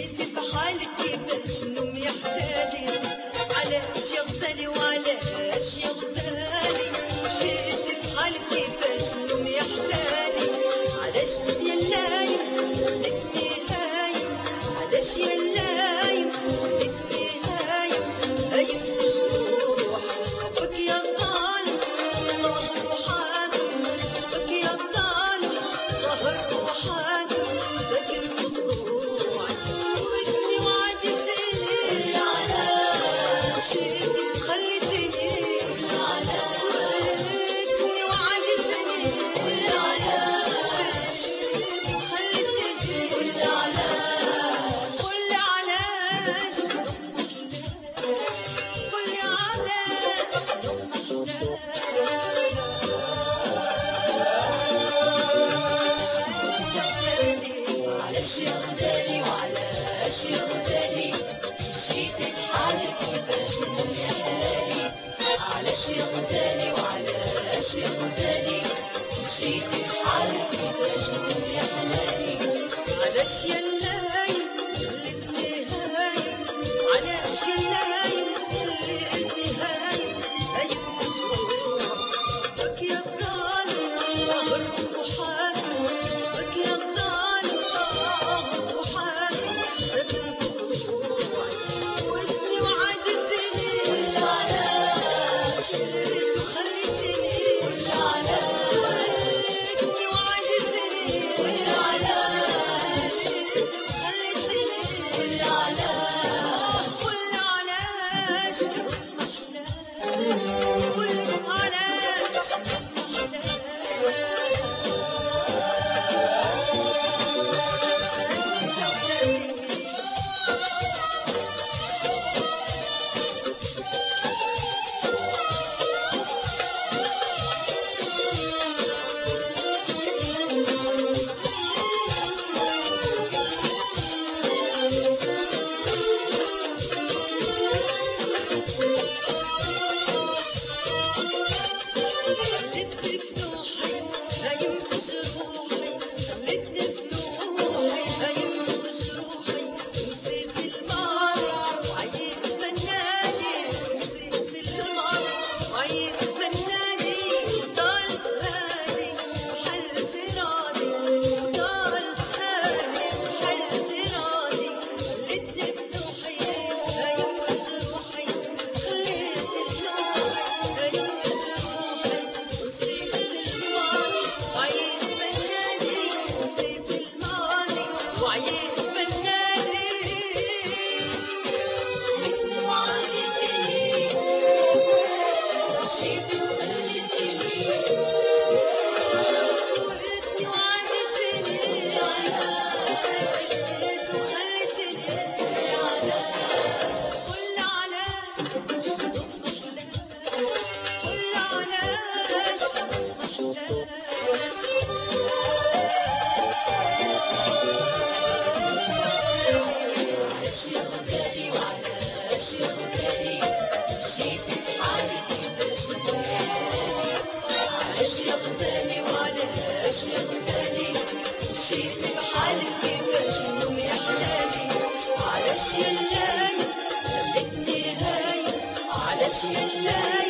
مشيتي بحالك كيفاش نوم يا حلالي، علاش يا غزالي وعلاش يا غزالي، مشيتي بحالك كيفاش نوم يا حلالي، علاش يا لايم خليتني هايم، علاش يا لايم خليتني هايم، هايم في جروح حبك يا ظالم ظاهر وحاكم، حبك يا ظالم ظاهر وحاكم، ساكن في ضلوعي فوتني وعدتني، لا علاش مشيتي وخليتني، لا علاش فوتني وعدتني، لا علاش مشيتي وخليتني، لا علاش قولي علاش قولي علاش علاش يا غزالي وعلاش يا غزالي، مشيتي بحالك كيفاش نوم يا حلالي، علاش يا غزالي وعلاش يا غزالي، مشيتي بحالك كيفاش نوم يا حلالي، علاش يا لايم خليتني هايم، علاش يا لايم خليتني هايم، هايم في جروح حبك يا ظالم ظاهر وحاكم، حبك يا ظالم ظاهر وحاكم، ساكن في ضلوعي فوتني وعدتني، لا علاش مشيتي وخليتني، لا علاش فوتني وعدتني، لا علاش مشيتي وخليتني، لا علاش قولي علاش ما حلاش، قولي علاش خليتني في نوحي هايم في جروحي، خليتني في نوحي هايم في جروحي، نسيت الماضي وعييت فناني، نسيت الماضي وعييت فناني، ضلت هادي وحلت راضي، ضلت هادي وحلت راضي، خليتني في نوحي هايم في جروحي، خليتني في نوحي هايم في جروحي، نسيت الماضي وعييت فناني، نسيت الماضي وعييت فناني، فوتني وعدتني مشيتي وخليتني، فوتني وعدتني، لا علاش مشيتي وخليتني، لا علاش قولي علاش شنو ما حلاش، قولي علاش شنو ما حلاش، علاش يا غزالي وعلاش يا غزالي، مشيتي بحالك كيفاش نوم يا حلالي، علاش يا غزالي وعلاش يا غزالي، مشيتي بحالك كيفاش نوم يا حلالي، علاش يا لايم خليتني هايم، علاش يا لايم